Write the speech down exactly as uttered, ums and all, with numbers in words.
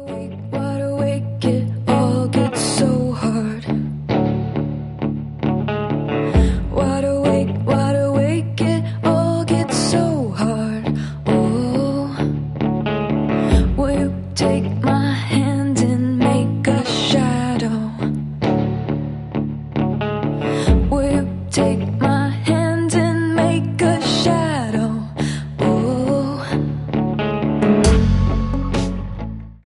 Wide awake, it all gets so hard. Wide awake, wide awake, it all gets so hard. Oh, will you take my